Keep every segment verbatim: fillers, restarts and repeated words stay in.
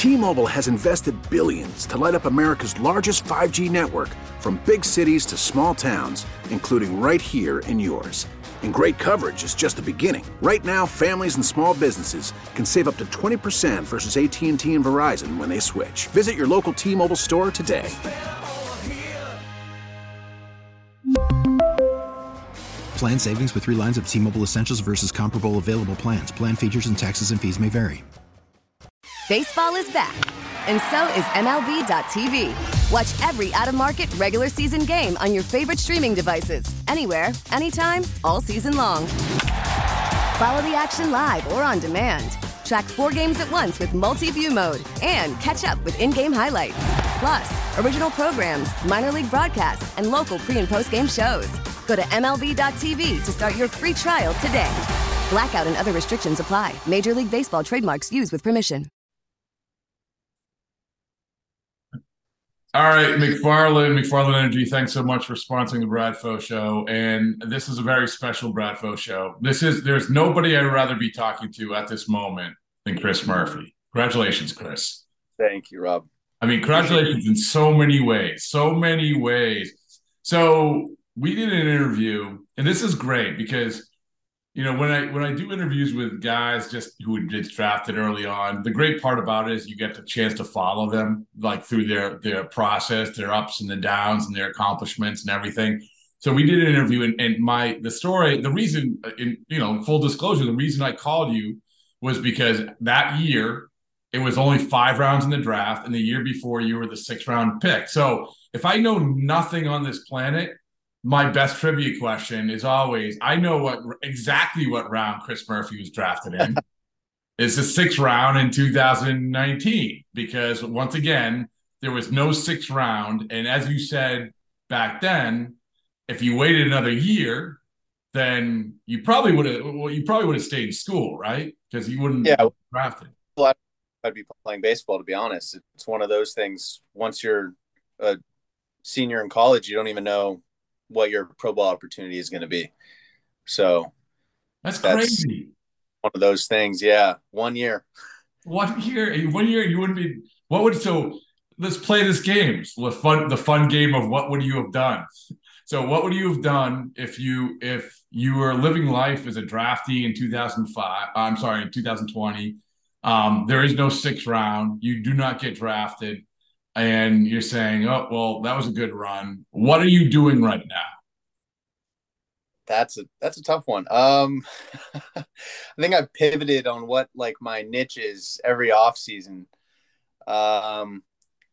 T-Mobile has invested billions to light up America's largest five G network, from big cities to small towns, including right here in yours. And great coverage is just the beginning. Right now, families and small businesses can save up to twenty percent versus A T and T and Verizon when they switch. Visit your local T-Mobile store today. Plan savings with three lines of T-Mobile Essentials versus comparable available plans. Plan features and taxes and fees may vary. Baseball is back, and so is M L B dot T V. Watch every out-of-market regular season game on your favorite streaming devices, anywhere, anytime, all season long. Follow the action live or on demand. Track four games at once with multi-view mode and catch up with in-game highlights. Plus, original programs, minor league broadcasts, and local pre- and post-game shows. Go to M L B dot T V to start your free trial today. Blackout and other restrictions apply. Major League Baseball trademarks used with permission. All right, McFarland, McFarland Energy, thanks so much for sponsoring the Bradfo Show. And this is a very special Bradfo Show. This is, there's nobody I'd rather be talking to at this moment than Chris Murphy. Congratulations, Chris. Thank you, Rob. I mean, congratulations in so many ways, so many ways. So we did an interview, and this is great because, you know, when I when I do interviews with guys just who get drafted early on, the great part about it is you get the chance to follow them, like through their their process, their ups and the downs and their accomplishments and everything. So we did an interview, and, and my the story, the reason, in you know, full disclosure, the reason I called you was because that year it was only five rounds in the draft, and the year before you were the sixth round pick. So if I know nothing on this planet, my best trivia question is always, I know what exactly what round Chris Murphy was drafted in. It's the sixth round in two thousand nineteen, because once again, there was no sixth round. And as you said back then, if you waited another year, then you probably would have well, you probably would have stayed in school, right? Because you wouldn't yeah, have drafted. Well, I'd be playing baseball, to be honest. It's one of those things. Once you're a senior in college, you don't even know what your pro ball opportunity is going to be. So that's, that's crazy. One of those things. Yeah. One year. One year. One year. You wouldn't be. What would so? Let's play this game. The fun. The fun game of what would you have done? So what would you have done if you if you were living life as a draftee in two thousand five? I'm sorry, in two thousand twenty. Um, there is no sixth round. You do not get drafted. And you're saying, oh, well, that was a good run. What are you doing right now? That's a that's a tough one. Um, I think I've pivoted on what like my niche is every offseason. Um,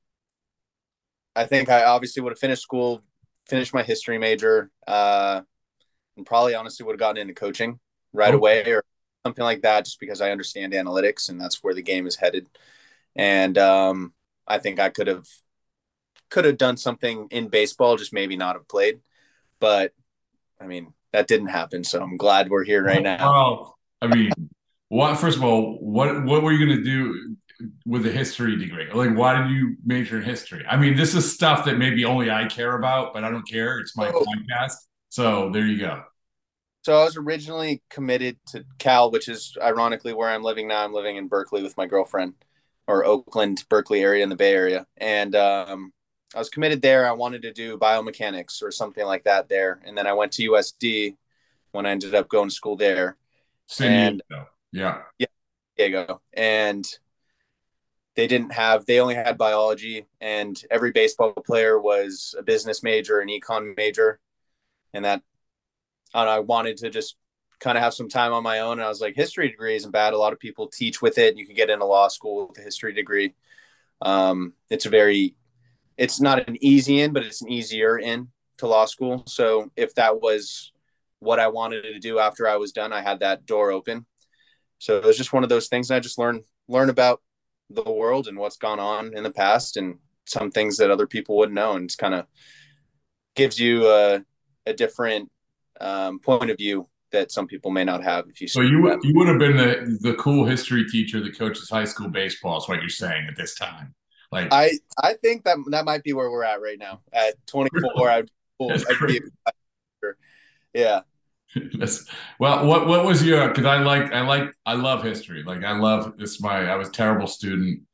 I think I obviously would have finished school, finished my history major, uh, and probably honestly would have gotten into coaching right okay. away or something like that, just because I understand analytics and that's where the game is headed. And um, I think I could have could have done something in baseball, just maybe not have played. But I mean, that didn't happen. So I'm glad we're here right now. Well, I mean, what first of all, what what were you gonna do with a history degree? Like, why did you major in history? I mean, this is stuff that maybe only I care about, but I don't care. It's my oh. podcast. So there you go. So I was originally committed to Cal, which is ironically where I'm living now. I'm living in Berkeley with my girlfriend. Or Oakland, Berkeley area in the Bay Area. And um, I was committed there. I wanted to do biomechanics or something like that there. And then I went to U S D when I ended up going to school there. San Diego. Yeah. Yeah. Diego. And they didn't have, they only had biology, and every baseball player was a business major, an econ major. And that, and I wanted to just kind of have some time on my own. And I was like, history degree isn't bad. A lot of people teach with it. You can get into law school with a history degree. Um, it's a very, it's not an easy in, but it's an easier in to law school. So if that was what I wanted to do after I was done, I had that door open. So it was just one of those things. And I just learned, learn about the world and what's gone on in the past and some things that other people wouldn't know. And it's kind of gives you a, a different um, point of view that some people may not have. If you so you would you would have been the the cool history teacher that coaches high school baseball is what you're saying at this time. Like I I think that that might be where we're at right now at twenty-four. I'd, I'd be a, yeah. Well, what what was your? Because I like I like I love history. Like I love this. My I was a terrible student.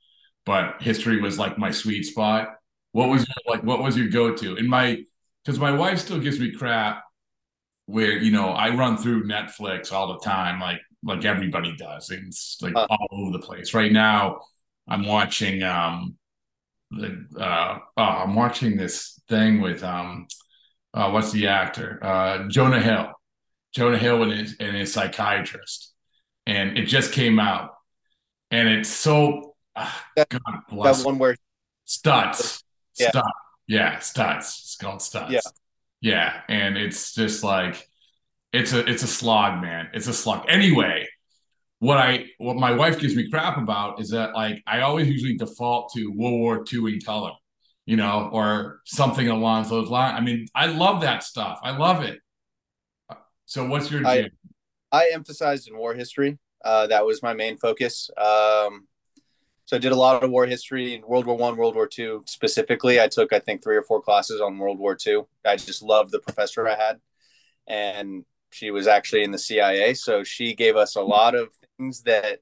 but history was like my sweet spot. What was your, like what was your go-to? And my because my wife still gives me crap where, you know, I run through Netflix all the time, like like everybody does. And it's like Uh, all over the place. Right now, I'm watching um the uh oh, I'm watching this thing with um uh what's the actor? Uh Jonah Hill. Jonah Hill and his and his psychiatrist. And it just came out. And it's so uh, that God that bless one where Stutz. yeah, Stutz. Yeah, Stutz. It's called yeah. Stutz. Yeah. And it's just like it's a it's a slog, man. It's a slog. Anyway, what I what my wife gives me crap about is that like I always usually default to World War Two in color, you know, or something along those lines. I mean, I love that stuff. I love it. So what's your I jam? I emphasized in war history. Uh, that was my main focus. Um, so I did a lot of war history in World War One, World War Two specifically. I took I think three or four classes on World War Two. I just loved the professor I had, and she was actually in the C I A, so she gave us a lot of things that,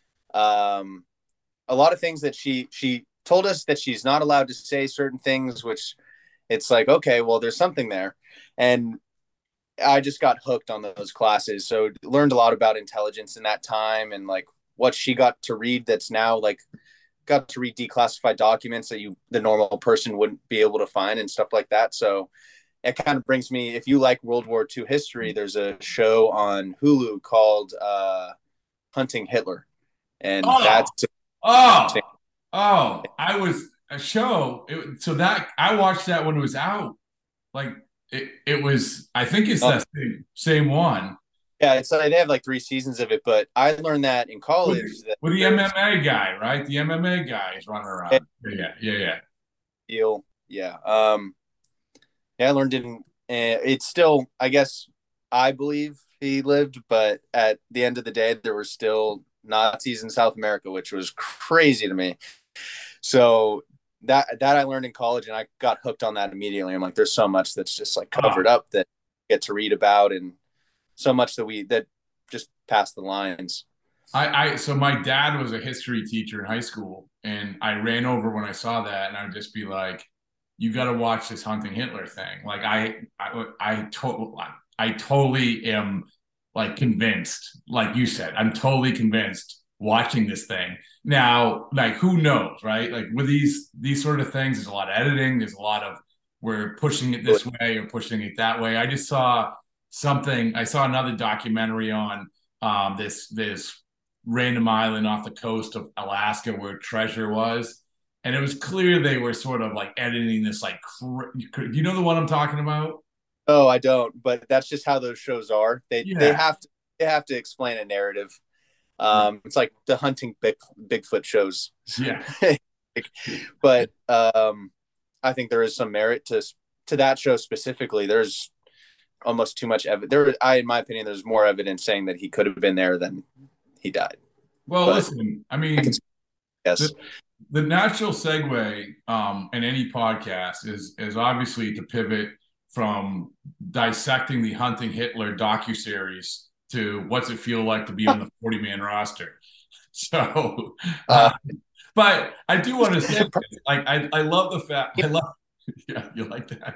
um, a lot of things that she she told us that she's not allowed to say certain things, which it's like, okay, well, there's something there, and I just got hooked on those classes. So learned a lot about intelligence in that time and like what she got to read that's now like got to read declassified documents that you the normal person wouldn't be able to find and stuff like that. So it kind of brings me, if you like World War Two history, there's a show on Hulu called uh, Hunting Hitler. And Oh, that's oh, oh! I was a show. It, so that I watched that when it was out. Like it, it was. I think it's uh, that same, same one yeah, it's like they have like three seasons of it, but I learned that in with, college that with the there's M M A guy, right? The M M A guy is running a around. Yeah, yeah, yeah. deal. Yeah. Um, yeah, I learned in, uh, it's still, I guess I believe he lived, but at the end of the day, there were still Nazis in South America, which was crazy to me. So that, that I learned in college and I got hooked on that immediately. I'm like, there's so much that's just like Oh, covered up that I get to read about and so much that we, that just past the lines. I, I. So my dad was a history teacher in high school, and I ran over when I saw that, and I'd just be like, "You got to watch this Hunting Hitler thing." Like I, I, I, to, I totally am like convinced. Like you said, I'm totally convinced watching this thing now. Like who knows, right? Like with these these sort of things, there's a lot of editing. There's a lot of we're pushing it this way or pushing it that way. I just saw something. I saw another documentary on um, this this random island off the coast of Alaska where Treasure was. And it was clear they were sort of like editing this, like, cr- you know the one I'm talking about? Oh, I don't, but that's just how those shows are. They, they Yeah. have to, they have to explain a narrative. Um, it's like the hunting big, Bigfoot shows. Yeah. But um, I think there is some merit to to that show specifically. There's almost too much evidence. There, I, in my opinion, there's more evidence saying that he could have been there than he died. Well, But listen, I I mean, can, yes, the, the natural segue um, in any podcast is is obviously to pivot from dissecting the Hunting Hitler docuseries to what's it feel like to be on the forty man roster. So, uh, uh, but I do want to say, like, I, I love the fact, I love, yeah, you like that.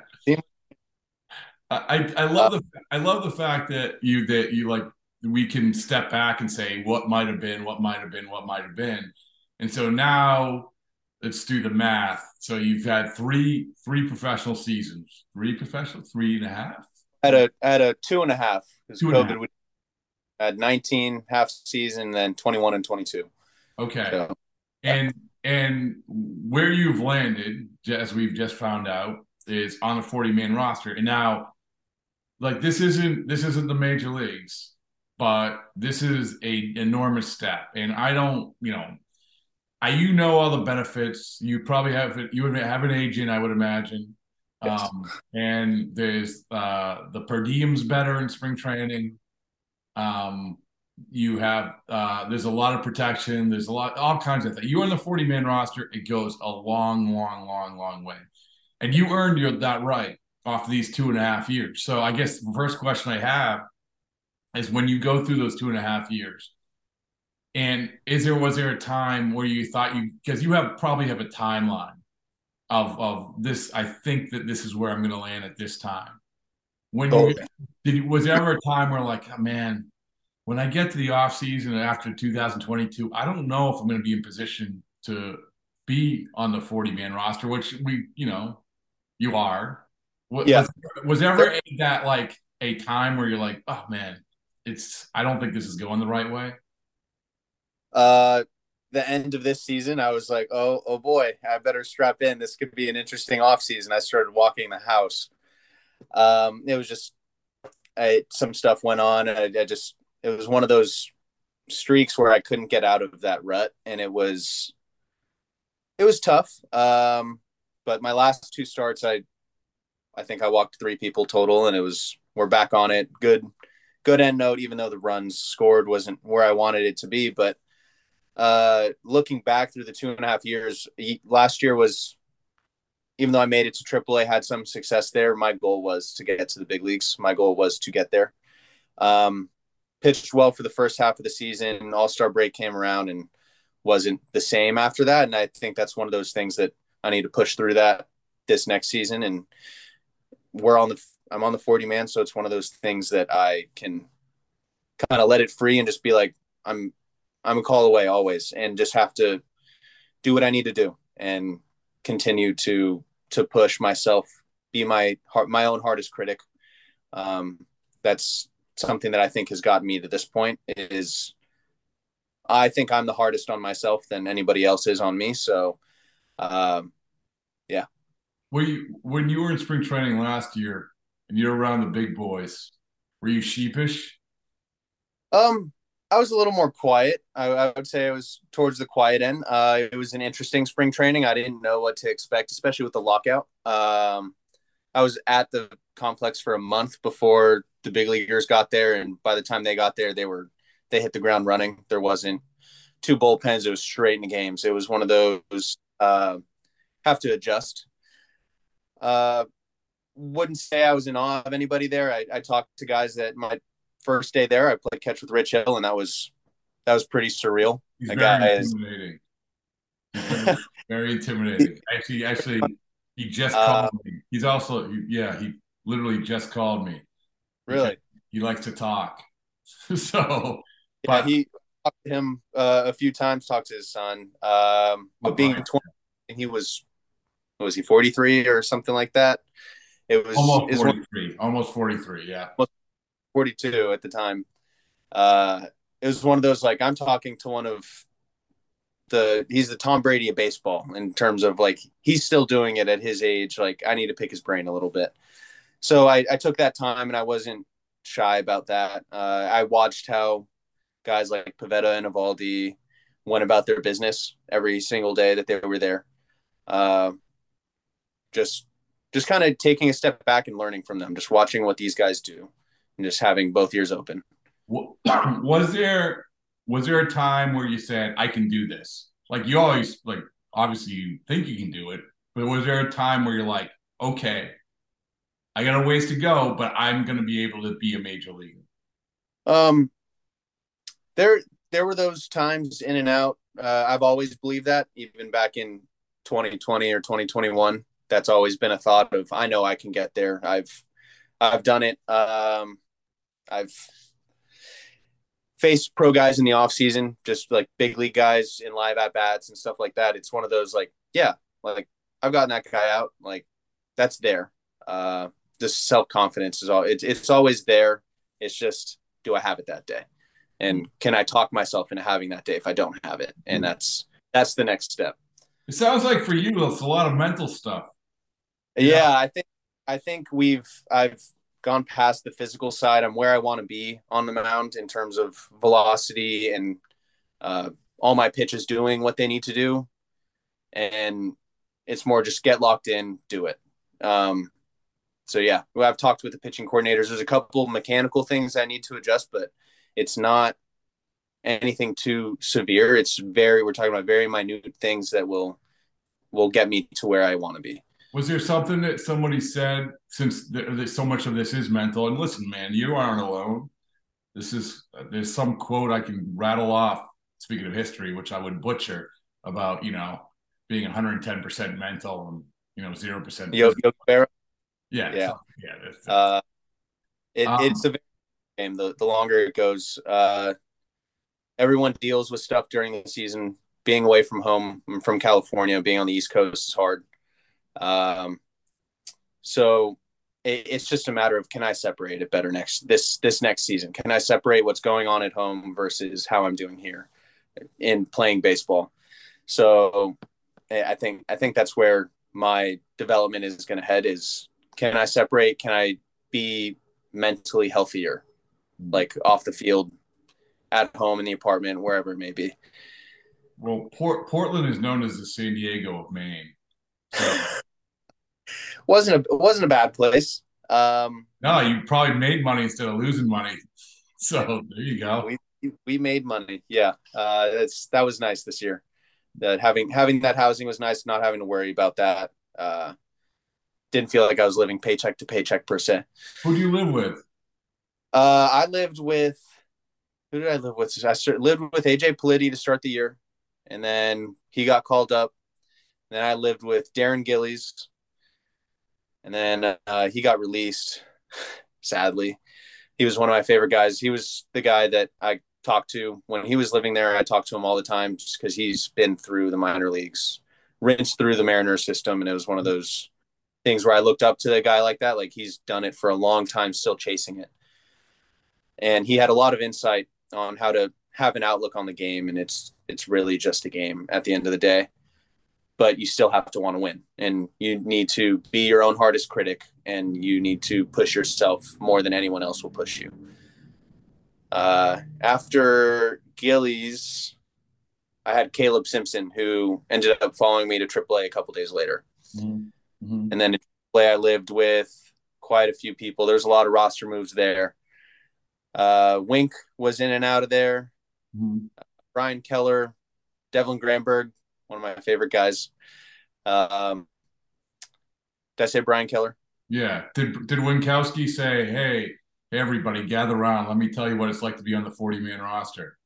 I, I love uh, the I love the fact that you that you like we can step back and say what might have been, what might have been, what might have been. And so now let's do the math. So you've had three three professional seasons, three professional, three and a half, at a at a two and a half because two and a COVID half. would at nineteen half season, then twenty-one and twenty-two. Okay. So yeah. And and where you've landed, as we've just found out, is on a forty man roster. And now, like this isn't this isn't the major leagues, but this is a enormous step. And I don't, you know, I you know all the benefits. You probably have you would have an agent, I would imagine. Yes. Um, and there's uh, the per diem's better in spring training. Um, you have uh, there's a lot of protection. There's a lot, all kinds of things. You're on the forty man roster. It goes a long, long, long, long way, and you earned your that right off of these two and a half years. So I guess the first question I have is when you go through those two and a half years, And is there was there a time where you thought you because you have probably have a timeline of of this? I think that this is where I'm going to land at this time. When you Totally. did, you, was there ever a time where like, oh, man, when I get to the off season after two thousand twenty-two, I don't know if I'm going to be in position to be on the forty man roster, which we, you know, you are. Was, Yeah. was there ever a, that like a time where you're like, oh man, it's I don't think this is going the right way? Uh, the end of this season, I was like, oh, oh boy, I better strap in. This could be an interesting off season. I started walking the house. Um, it was just I, some stuff went on, and I, I just it was one of those streaks where I couldn't get out of that rut, and it was it was tough. Um, but my last two starts, I I think I walked three people total, and it was we're back on it. Good, good end note, even though the runs scored wasn't where I wanted it to be. But uh, looking back through the two and a half years, last year was, even though I made it to triple A, had some success there, my goal was to get to the big leagues. My goal was to get there. Um, pitched well for the first half of the season. All-Star break came around and wasn't the same after that. And I think that's one of those things that I need to push through that this next season. And we're on the, I'm on the forty man. So it's one of those things that I can kind of let it free and just be like, I'm, I'm a call away always, and just have to do what I need to do and continue to, to push myself, be my heart, my own hardest critic. Um, that's something that I think has gotten me to this point. Is I think I'm the hardest on myself than anybody else is on me. So, um, yeah. Were you when you were in spring training last year and you're around the big boys, were you sheepish? Um, I was a little more quiet. I, I would say I was towards the quiet end. Uh, it was an interesting spring training. I didn't know what to expect, especially with the lockout. Um, I was at the complex for a month before the big leaguers got there, and by the time they got there, they were they hit the ground running. There wasn't two bullpens. It was straight into games. It was one of those uh, have to adjust. Uh, wouldn't say I was in awe of anybody there. I, I talked to guys that my first day there, I played catch with Rich Hill, and that was that was pretty surreal. He's That very guy is intimidating. Very, very intimidating. Actually, actually, he just uh, called me. He's also, yeah, he literally just called me. really. He likes to talk. So, Yeah, but he talked to him uh, a few times. Talked to his son. Um, but being okay. twenty, he was was he forty-three or something like that? It was almost one, forty-three, almost forty-three, yeah. forty-two at the time. Uh, it was one of those, like, I'm talking to one of the he's the Tom Brady of baseball in terms of, like, he's still doing it at his age. Like, I need to pick his brain a little bit. So I, I took that time, and I wasn't shy about that. Uh, I watched how guys like Pivetta and Evaldi went about their business every single day that they were there. Uh, just just kind of taking a step back and learning from them, just watching what these guys do and just having both ears open. Was there was there a time where you said, I can do this? Like, you always, like, obviously you think you can do it, but was there a time where you're like, okay, I got a ways to go, but I'm going to be able to be a major leaguer? Um, there, there were those times in and out. Uh, I've always believed that, even back in twenty twenty or twenty twenty-one. That's always been a thought of, I know I can get there. I've, I've done it. Um, I've faced pro guys in the off season, just like big league guys in live at bats and stuff like that. It's one of those, like, yeah, like, I've gotten that guy out. Like, that's there. Uh, this self-confidence is all it's, it's always there. It's just, do I have it that day? And can I talk myself into having that day if I don't have it? And that's, that's the next step. It sounds like for you, it's a lot of mental stuff. Yeah, yeah, I think, I think we've, I've gone past the physical side. I'm where I want to be on the mound in terms of velocity and uh, all my pitches doing what they need to do. And it's more just get locked in, do it. Um, So, yeah, I've talked with the pitching coordinators. There's a couple mechanical things I need to adjust, but it's not anything too severe. It's very, we're talking about very minute things that will, will get me to where I want to be. Was there something that somebody said, since there, so much of this is mental, and listen, man, you aren't alone. This is, there's some quote I can rattle off speaking of history, which I would butcher, about, you know, being one hundred ten percent mental and, you know, zero percent. Yo, Yo Guerrero. Yeah. Yeah. So, yeah. That's, Uh, it, um, it's a game. The, the longer it goes, uh, everyone deals with stuff during the season. Being away from home, I'm from California, being on the East Coast is hard. Um, so it, it's just a matter of, can I separate it better next this this next season? Can I separate what's going on at home versus how I'm doing here in playing baseball? So I think I think that's where my development is going to head. Is, can I separate? Can I be mentally healthier, like off the field, at home, in the apartment, wherever it may be? Well, Port- Portland is known as the San Diego of Maine. So. wasn't a wasn't a bad place. Um, no, you probably made money instead of losing money. So there you go. We we made money. Yeah, uh, it's that was nice this year. That having having that housing was nice. Not having to worry about that. Uh, didn't feel like I was living paycheck to paycheck per se. Who do you live with? Uh, I lived with. Who did I live with? I lived with A J Politti to start the year. And then he got called up. Then I lived with Darren Gillies. And then uh, he got released, sadly. He was one of my favorite guys. He was the guy that I talked to when he was living there. I talked to him all the time just because he's been through the minor leagues, rinsed through the Mariners system. And it was one of those things where I looked up to the guy like that. Like, he's done it for a long time, still chasing it. And he had a lot of insight on how to have an outlook on the game, and it's it's really just a game at the end of the day, but you still have to want to win, and you need to be your own hardest critic, and you need to push yourself more than anyone else will push you. Uh, after Gillies, I had Caleb Simpson, who ended up following me to triple A a couple days later. Mm-hmm. And then in triple A, I lived with quite a few people. There's a lot of roster moves there. Uh, Wink was in and out of there. Mm-hmm. Brian Keller, Devlin Granberg, one of my favorite guys. Um, did I say Brian Keller? Yeah. Did did Winkowski say, hey, everybody gather around, let me tell you what it's like to be on the forty-man roster?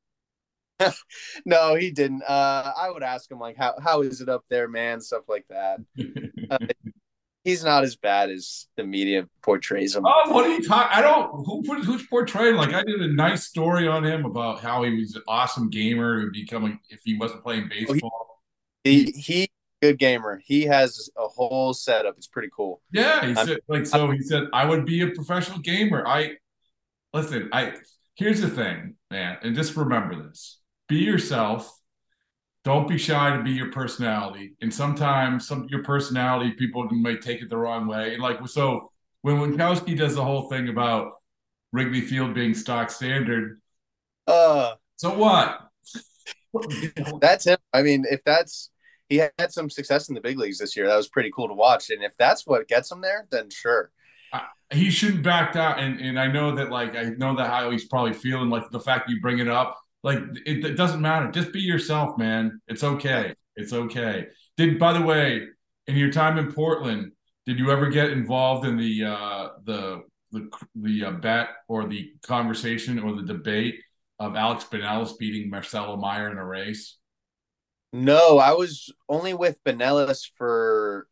No, he didn't. Uh, I would ask him, like, how how is it up there, man? Stuff like that. uh, he's not as bad as the media portrays him. Oh, what are you talking? I don't. Who who's portraying? Like, I did a nice story on him about how he was an awesome gamer who becoming if he wasn't playing baseball. He he, he good gamer. He has a whole setup. It's pretty cool. Yeah, he said like so. He said I would be a professional gamer. I listen. I here's the thing, man, and just remember this: be yourself. Don't be shy to be your personality. And sometimes some your personality, people might take it the wrong way. And like, so when Winkowski does the whole thing about Wrigley Field being stock standard, uh, so what? That's him. I mean, if that's, he had some success in the big leagues this year. That was pretty cool to watch. And if that's what gets him there, then sure. Uh, he shouldn't back down. And, and I know that, like, I know that how he's probably feeling, like the fact you bring it up. Like, it, it doesn't matter. Just be yourself, man. It's okay. It's okay. Did, by the way, in your time in Portland, did you ever get involved in the uh, the the the uh, bet or the conversation or the debate of Alex Binelas beating Marcelo Meyer in a race? No, I was only with Binelas for,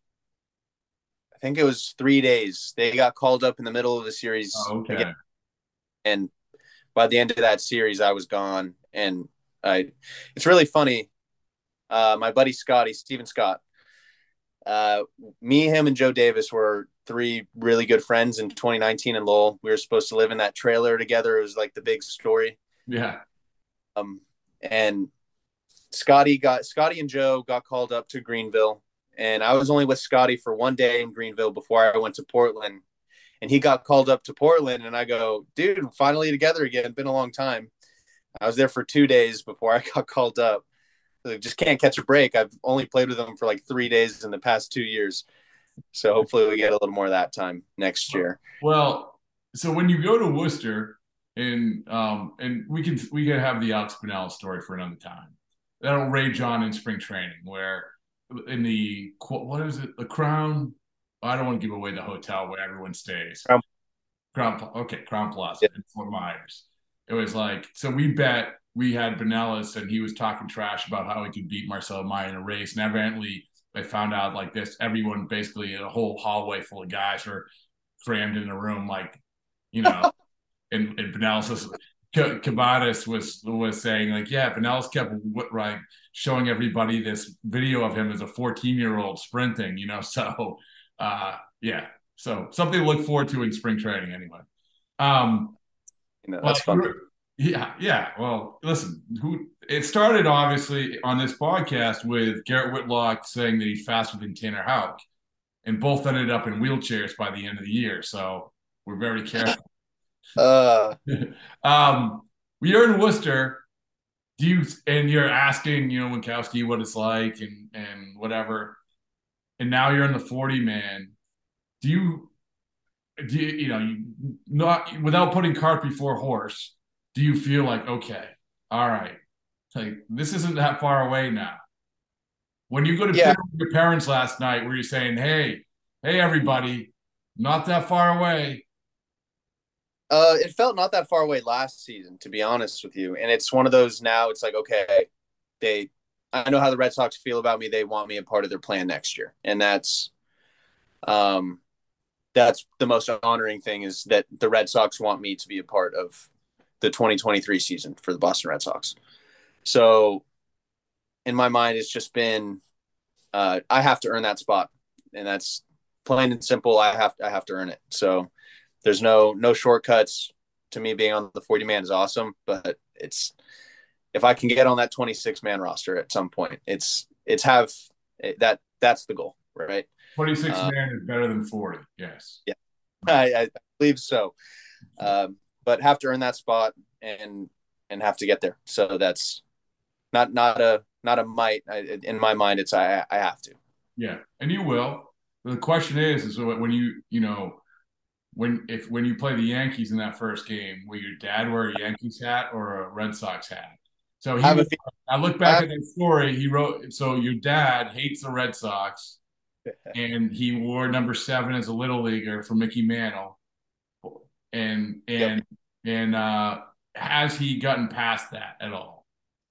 I think it was three days. They got called up in the middle of the series. Oh, okay. Again. And by the end of that series, I was gone. And I, it's really funny. Uh, my buddy Scotty, Steven Scott, uh, me, him, and Joe Davis were three really good friends in twenty nineteen in Lowell. We were supposed to live in that trailer together. It was like the big story. Yeah. Um, and Scotty got Scotty and Joe got called up to Greenville, and I was only with Scotty for one day in Greenville before I went to Portland. And he got called up to Portland, and I go, dude, finally together again. Been a long time. I was there for two days before I got called up. I just can't catch a break. I've only played with him for like three days in the past two years. So hopefully we get a little more of that time next year. Well, so when you go to Worcester, and um, and we can we can have the Alex Binelas story for another time. That'll rage on in spring training, where in the what is it, the Crown? I don't want to give away the hotel where everyone stays. Crown, Crown okay, Crown Plaza yeah. in Fort Myers. It was like, so we bet we had Pinellas, and he was talking trash about how he could beat Marcelo Mayer in a race. And evidently, I found out like this: everyone basically in a whole hallway full of guys were crammed in a room, like you know. and, and Pinellas was, Cabanas was was saying like, yeah, Pinellas kept like showing everybody this video of him as a fourteen year old sprinting, you know. So, uh, yeah, so something to look forward to in spring training, anyway. Um, you know, that's fun. Yeah, yeah. Well, listen, who it started obviously on this podcast with Garrett Whitlock saying that he's faster than Tanner Houck, and both ended up in wheelchairs by the end of the year. So we're very careful. Uh, um, you're in Worcester. Do you and you're asking, you know, Winkowski what it's like and and whatever, and now you're in the forty man. Do you do you, you know you not without putting cart before horse? Do you feel like, okay, all right, like this isn't that far away now? When you go to yeah. dinner with your parents last night, were you saying, hey, hey, everybody, not that far away? Uh, it felt not that far away last season, to be honest with you. And it's one of those now, it's like, okay, they, I know how the Red Sox feel about me. They want me a part of their plan next year. And that's, um, that's the most honoring thing, is that the Red Sox want me to be a part of the twenty twenty-three season for the Boston Red Sox. So in my mind, it's just been, uh, I have to earn that spot, and that's plain and simple. I have, I have to earn it. So there's no, no shortcuts to me. Being on the forty man is awesome, but it's, if I can get on that twenty-six man roster at some point, it's, it's have it, that, that's the goal, right? twenty-six uh, man is better than forty. Yes. Yeah, I, I believe so. Um, but have to earn that spot and, and have to get there. So that's not, not a, not a might. I, in my mind, it's, I, I have to. Yeah. And you will. The question is, is when you, you know, when, if, when you play the Yankees in that first game, will your dad wear a Yankees hat or a Red Sox hat? So he, I, I look back I, at that story. He wrote, so your dad hates the Red Sox, and he wore number seven as a little leaguer for Mickey Mantle. And, and, yep. and, uh, has he gotten past that at all?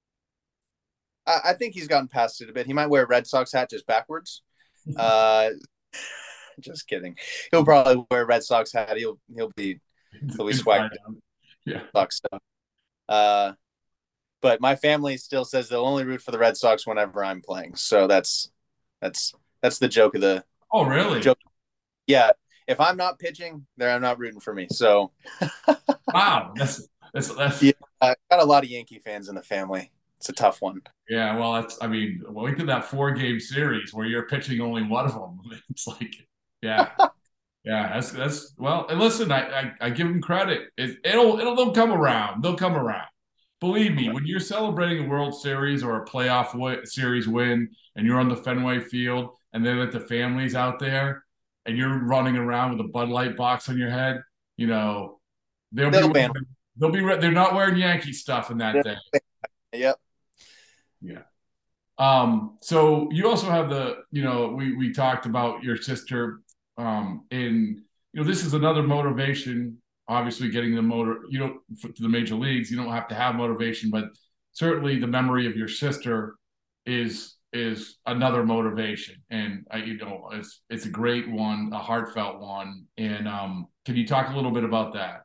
I, I think he's gotten past it a bit. He might wear a Red Sox hat just backwards. uh, just kidding. He'll probably wear a Red Sox hat. He'll, he'll be, he'll be swagged. Yeah. Sox stuff. Uh, but my family still says they'll only root for the Red Sox whenever I'm playing. So that's, that's, that's the joke of the. Oh, really? Joke. Yeah. If I'm not pitching, they're not rooting for me. So, wow, that's that's that's. Yeah, I got a lot of Yankee fans in the family. It's a tough one. Yeah, well, that's. I mean, well, we did that four game series where you're pitching only one of them. It's like, yeah, yeah. That's that's. Well, and listen, I I, I give them credit. It, it'll it'll they'll come around. They'll come around. Believe me, when you're celebrating a World Series or a playoff w- series win, and you're on the Fenway Field, and then let the families out there, and you're running around with a Bud Light box on your head, you know, they'll, they'll be wearing, they'll be they're not wearing Yankee stuff in that day. Yep. Yeah. Um. So you also have the, you know, we we talked about your sister, um, in you know, this is another motivation. Obviously, getting the motor, you know, to the major leagues, you don't have to have motivation, but certainly the memory of your sister is. is another motivation, and uh, you know it's it's a great one, a heartfelt one. And um can you talk a little bit about that?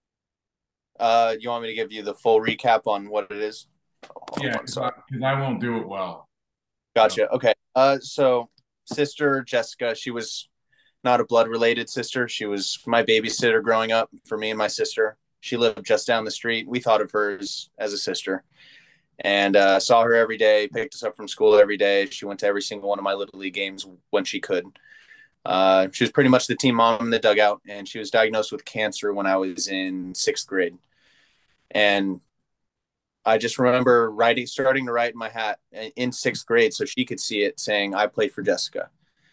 Uh you want me to give you the full recap on what it is? Oh, yeah, because I, I won't do it well. Gotcha. Okay. Uh so sister Jessica, she was not a blood related sister. She was my babysitter growing up for me and my sister. She lived just down the street. We thought of her as, as a sister. And uh, saw her every day, picked us up from school every day. She went to every single one of my Little League games when she could. Uh, she was pretty much the team mom in the dugout, and she was diagnosed with cancer when I was in sixth grade. And I just remember writing, starting to write in my hat in sixth grade so she could see it, saying, I played for Jessica.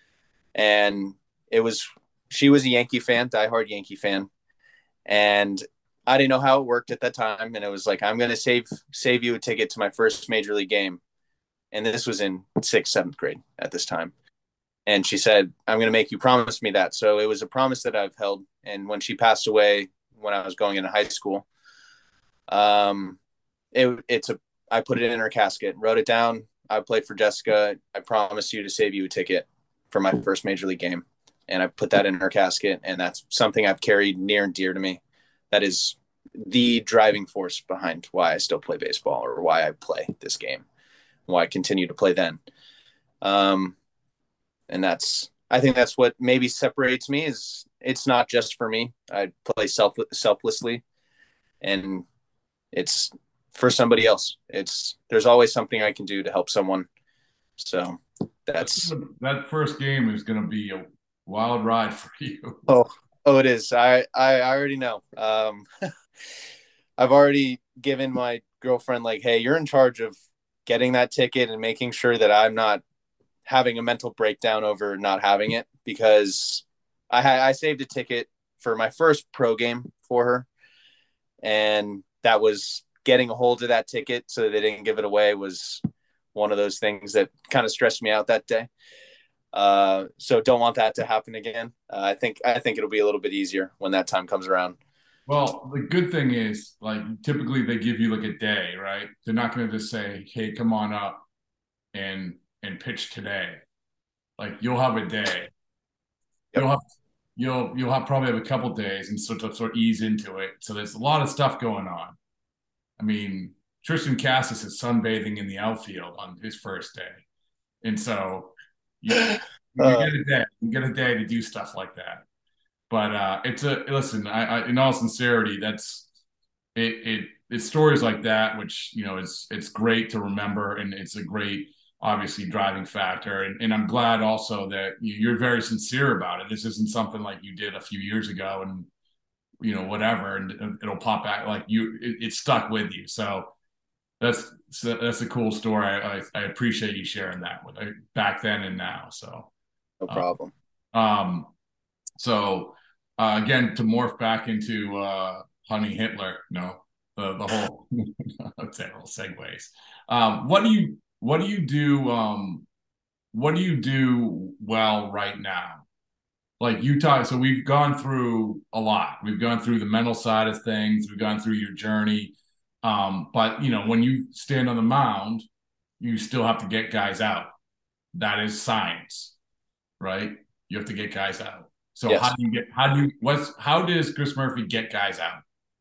And it was, she was a Yankee fan, diehard Yankee fan. And I didn't know how it worked at that time. And it was like, I'm going to save, save you a ticket to my first major league game. And this was in sixth, seventh grade at this time. And she said, I'm going to make you promise me that. So it was a promise that I've held. And when she passed away, when I was going into high school, um, it, it's a, I put it in her casket, wrote it down. I played for Jessica. I promise you to save you a ticket for my first major league game. And I put that in her casket. And that's something I've carried near and dear to me. That is the driving force behind why I still play baseball, or why I play this game, why I continue to play then. Um, and that's, I think that's what maybe separates me, is it's not just for me. I play self selflessly, and it's for somebody else. It's, there's always something I can do to help someone. So that's, that first game is going to be a wild ride for you. Oh, oh, it is. I, I, I already know. Um, I've already given my girlfriend, like, hey, you're in charge of getting that ticket and making sure that I'm not having a mental breakdown over not having it, because I had, I saved a ticket for my first pro game for her. And that was getting a hold of that ticket so they didn't give it away was one of those things that kind of stressed me out that day. Uh, so don't want that to happen again. Uh, I think, I think it'll be a little bit easier when that time comes around. Well, the good thing is, like, typically they give you like a day, right? They're not going to just say, hey, come on up and, and pitch today. Like, you'll have a day. Yep. You'll have, you'll, you'll have probably have a couple days and sort of, sort of ease into it. So there's a lot of stuff going on. I mean, Tristan Cassis is sunbathing in the outfield on his first day. And so you, you uh, get a day, you get a day to do stuff like that. But uh, it's a, listen, I, I, in all sincerity, that's it, it, it's stories like that, which, you know, it's, it's great to remember. And it's a great, obviously, driving factor. And, and I'm glad also that you're very sincere about it. This isn't something like you did a few years ago and, you know, whatever, and it'll pop back. Like you, it, it stuck with you. So that's, so that's a cool story. I, I, I appreciate you sharing that with me back then and now. So no problem. Um, um so uh, again, to morph back into uh, Honey Hitler, no, the, the whole, let's say, little segues. Um, what do you, what do you do? Um, what do you do well right now? Like you talk, so we've gone through a lot. We've gone through the mental side of things. We've gone through your journey. Um, but, you know, when you stand on the mound, you still have to get guys out. That is science, right? You have to get guys out. So yes. how do you get, how do you, what's, how does Chris Murphy get guys out?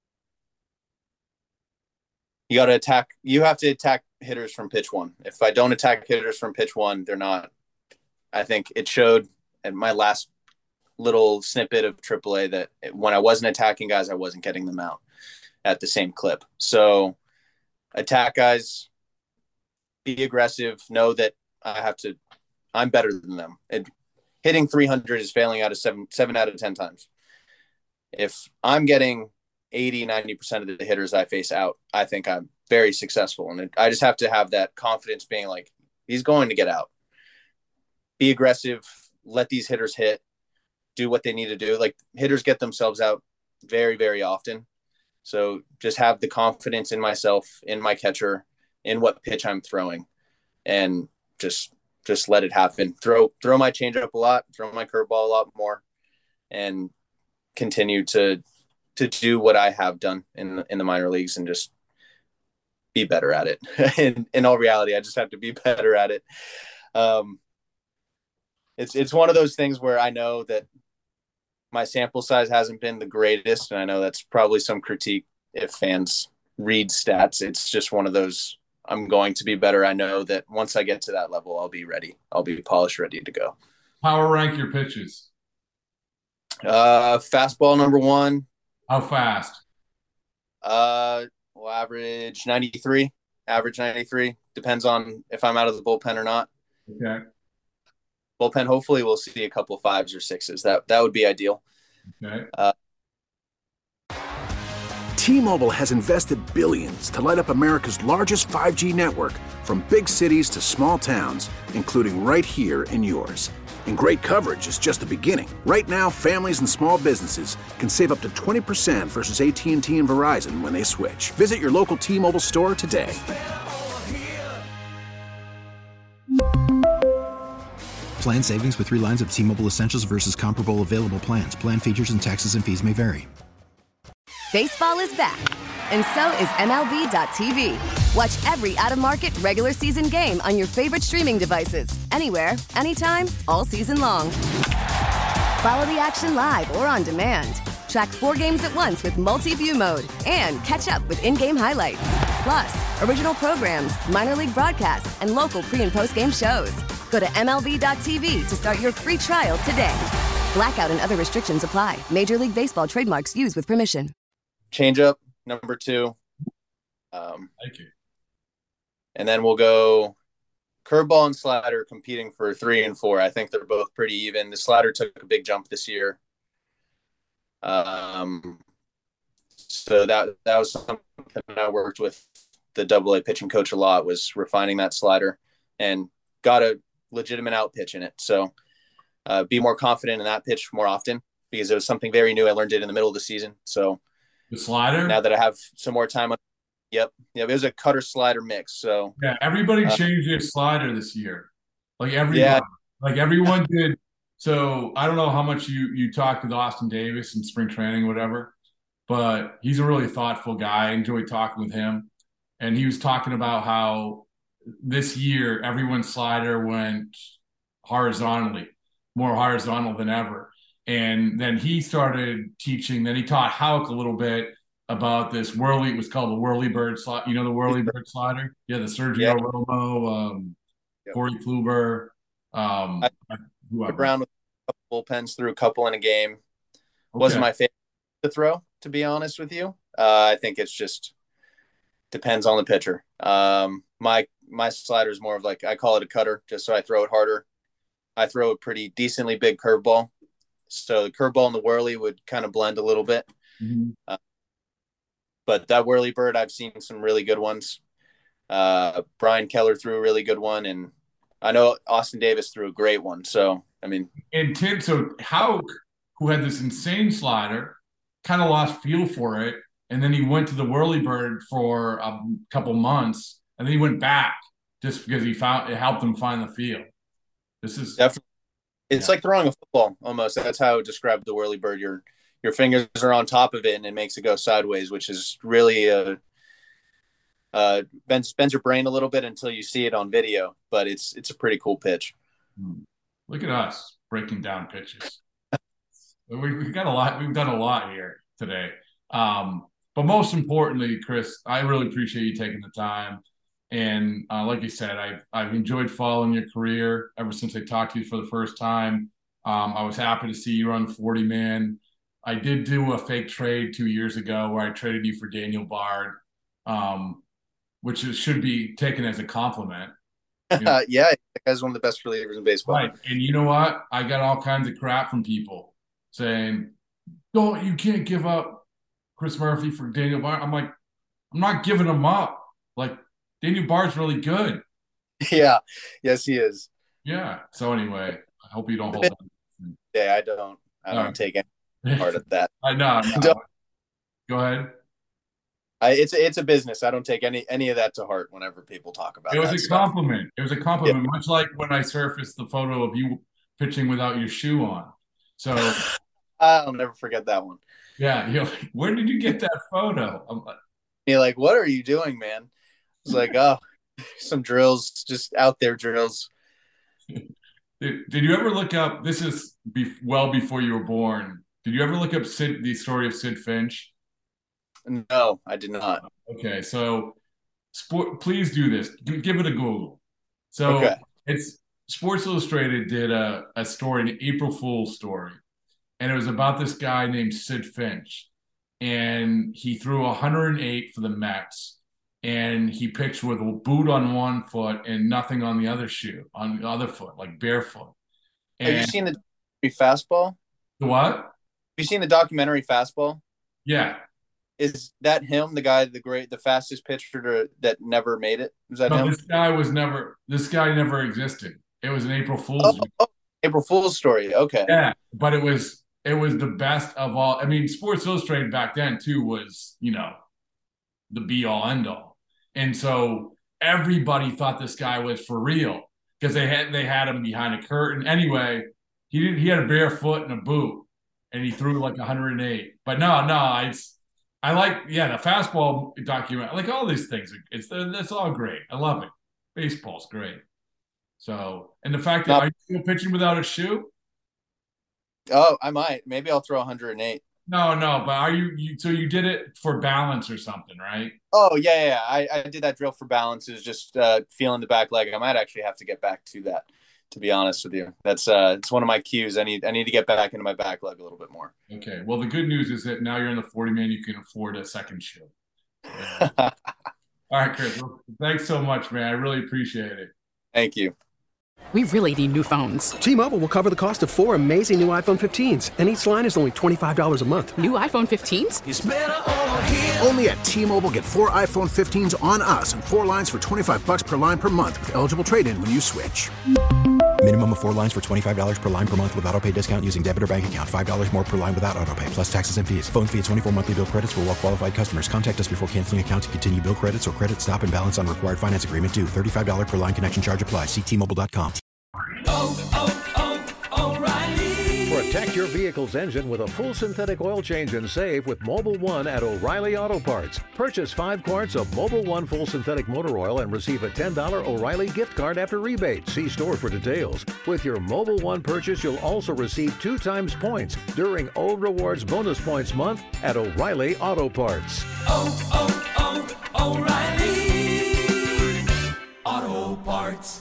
You got to attack. You have to attack hitters from pitch one. If I don't attack hitters from pitch one, they're not, I think it showed at my last little snippet of triple A that when I wasn't attacking guys, I wasn't getting them out at the same clip. So attack guys, be aggressive, know that I have to, I'm better than them. And hitting three hundred is failing out of seven, seven out of ten times. If I'm getting eighty, ninety percent of the hitters I face out, I think I'm very successful. And I just have to have that confidence being like, he's going to get out. Be aggressive, let these hitters hit, do what they need to do. Like hitters get themselves out very, very often. So just have the confidence in myself, in my catcher, in what pitch I'm throwing, and just, just let it happen. Throw, throw my changeup a lot, throw my curveball a lot more, and continue to, to do what I have done in, in the minor leagues and just be better at it. in, in all reality, I just have to be better at it. Um, it's, it's one of those things where I know that my sample size hasn't been the greatest. And I know that's probably some critique if fans read stats. It's just one of those, I'm going to be better. I know that once I get to that level, I'll be ready. I'll be polished, ready to go. Power rank your pitches. Uh, fastball number one. How fast? Uh, well, average ninety-three, average ninety-three. Depends on if I'm out of the bullpen or not. Okay. Bullpen, hopefully we'll see a couple of fives or sixes. That that would be ideal. Okay. Uh, T-Mobile has invested billions to light up America's largest five G network, from big cities to small towns, including right here in yours. And great coverage is just the beginning. Right now, families and small businesses can save up to twenty percent versus A T and T and Verizon when they switch. Visit your local T-Mobile store today. Plan savings with three lines of T-Mobile Essentials versus comparable available plans. Plan features and taxes and fees may vary. Baseball is back, and so is M L B.tv. Watch every out-of-market regular season game on your favorite streaming devices, anywhere, anytime, all season long. Follow the action live or on demand. Track four games at once with multi-view mode and catch up with in-game highlights. Plus, original programs, minor league broadcasts, and local pre- and post-game shows. Go to M L B dot T V to start your free trial today. Blackout and other restrictions apply. Major League Baseball trademarks used with permission. Changeup, number two. Um, Thank you. And then we'll go curveball and slider competing for three and four. I think they're both pretty even. The slider took a big jump this year. Um, so that that was something I worked with the double A pitching coach a lot, was refining that slider and got a legitimate out pitch in it. So uh, be more confident in that pitch more often, because it was something very new. I learned it in the middle of the season. So the slider, now that I have some more time on, yep. Yep. It was a cutter slider mix. So yeah, everybody uh, changed their slider this year. Like everyone, yeah. like everyone did. So I don't know how much you, you talked with Austin Davis in spring training, whatever, but he's a really thoughtful guy. I enjoyed talking with him. And he was talking about how this year everyone's slider went horizontally, more horizontal than ever. And then he started teaching, then he taught Houck a little bit about this whirly, it was called the whirly bird slider. You know the whirly bird slider? Yeah, the Sergio yeah. Romo, um, yep. Corey Kluber, um, I, whoever. Brown with a couple bullpens, threw a couple in a game. Okay. Wasn't my favorite to throw, to be honest with you. Uh, I think it's just depends on the pitcher. Um, my my slider is more of like, I call it a cutter, just so I throw it harder. I throw a pretty decently big curveball. So the curveball and the whirly would kind of blend a little bit. Mm-hmm. Uh, but that whirly bird, I've seen some really good ones. Uh, Brian Keller threw a really good one, and I know Austin Davis threw a great one. So, I mean. And Tim, so Houck, who had this insane slider, kind of lost feel for it. And then he went to the whirly bird for a couple months, and then he went back just because he found it helped him find the field. This is definitely, it's yeah. like throwing a football almost. That's how I would describe the whirly bird. Your your fingers are on top of it, and it makes it go sideways, which is really uh, uh, bends bends your brain a little bit until you see it on video. But it's it's a pretty cool pitch. Look at us breaking down pitches. we we got a lot. We've done a lot here today. Um, But most importantly, Chris, I really appreciate you taking the time. And uh, like you said, I've, I've enjoyed following your career ever since I talked to you for the first time. Um, I was happy to see you run forty man. I did do a fake trade two years ago where I traded you for Daniel Bard, um, which is, should be taken as a compliment. You know? Yeah, that guy's one of the best relievers in baseball. Right. And you know what? I got all kinds of crap from people saying, "Don't, you can't give up Chris Murphy for Daniel Bard." I'm like, I'm not giving him up. Like, Daniel Bard's really good. Yeah. Yes, he is. Yeah. So anyway, I hope you don't hold on. Yeah, I don't. I don't right. take any part of that. I know. No. Go ahead. I, it's it's a business. I don't take any any of that to heart whenever people talk about it. It was that a stuff. compliment. It was a compliment, yeah. much like when I surfaced the photo of you pitching without your shoe on. So I'll never forget that one. Yeah, you're like, where did you get that photo? I'm like, you're like, what are you doing, man? It's like, oh, some drills, just out there drills. Did, did you ever look up? This is be, well before you were born. Did you ever look up Sid, the story of Sid Finch? No, I did not. Okay, so sport, please do this. Give it a Google. So okay. it's Sports Illustrated did a, a story, an April Fool's story, and it was about this guy named Sid Finch, and he threw one hundred eight for the Mets, and he pitched with a boot on one foot and nothing on the other shoe, on the other foot, like barefoot. And have you seen the fastball? The what? Have you seen the documentary Fastball? Yeah. Is that him, the guy, the great, the fastest pitcher to, that never made it? Was that no, him? This guy was never. This guy never existed. It was an April Fool's. Oh, oh, April Fool's story. Okay. Yeah, but it was it was the best of all. I mean, Sports Illustrated back then too was, you know, the be all end all, and so everybody thought this guy was for real because they had they had him behind a curtain. Anyway, he did, he had a bare foot and a boot, and he threw like one hundred eight. But no, no, it's. I like, yeah, the fastball document, like all these things. It's it's all great. I love it. Baseball's great. So, and the fact that, are you still pitching without a shoe? Oh, I might. Maybe I'll throw one hundred eight. No, no, but are you, you so you did it for balance or something, right? Oh, yeah, yeah. I, I did that drill for balance, is just uh, feeling the back leg. I might actually have to get back to that, to be honest with you. That's uh, it's one of my cues. I need I need to get back into my back leg a little bit more. Okay. Well, the good news is that now you're in the forty man, you can afford a second shoe. Yeah. All right, Chris. Well, thanks so much, man. I really appreciate it. Thank you. We really need new phones. T-Mobile will cover the cost of four amazing new iPhone fifteens, and each line is only twenty-five dollars a month. New iPhone fifteens? It's better over here. Only at T-Mobile, get four iPhone fifteens on us and four lines for twenty-five bucks per line per month with eligible trade-in when you switch. Minimum of four lines for twenty-five dollars per line per month with autopay discount using debit or bank account. five dollars more per line without autopay, plus taxes and fees. Phone fee at twenty-four monthly bill credits for well-qualified customers. Contact us before canceling account to continue bill credits or credit stop and balance on required finance agreement due. thirty-five dollars per line connection charge applies. See T Mobile dot com. Oh, oh, oh, O'Reilly. Protect your vehicle's engine with a full synthetic oil change and save with Mobil one at O'Reilly Auto Parts. Purchase five quarts of Mobil one full synthetic motor oil and receive a ten dollars O'Reilly gift card after rebate. See store for details. With your Mobil one purchase, you'll also receive two times points during O Rewards Bonus Points Month at O'Reilly Auto Parts. Oh, oh, oh, O'Reilly Auto Parts.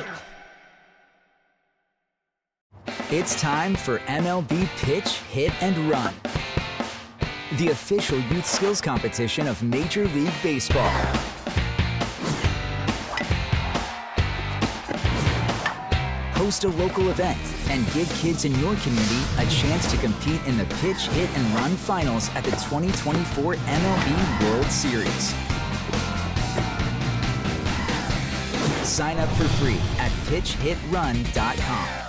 It's time for M L B Pitch, Hit, and Run, the official youth skills competition of Major League Baseball. Host a local event and give kids in your community a chance to compete in the Pitch, Hit, and Run finals at the twenty twenty-four M L B World Series. Sign up for free at pitch hit run dot com.